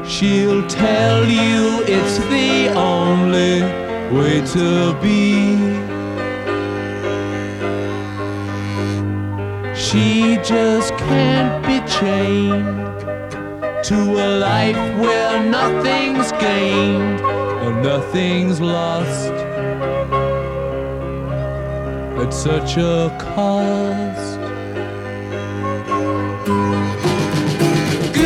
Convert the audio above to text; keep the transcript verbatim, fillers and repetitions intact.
She'll tell you it's the only way to be. She just can't be chained to a life where nothing's gained and nothing's lost at such a cost.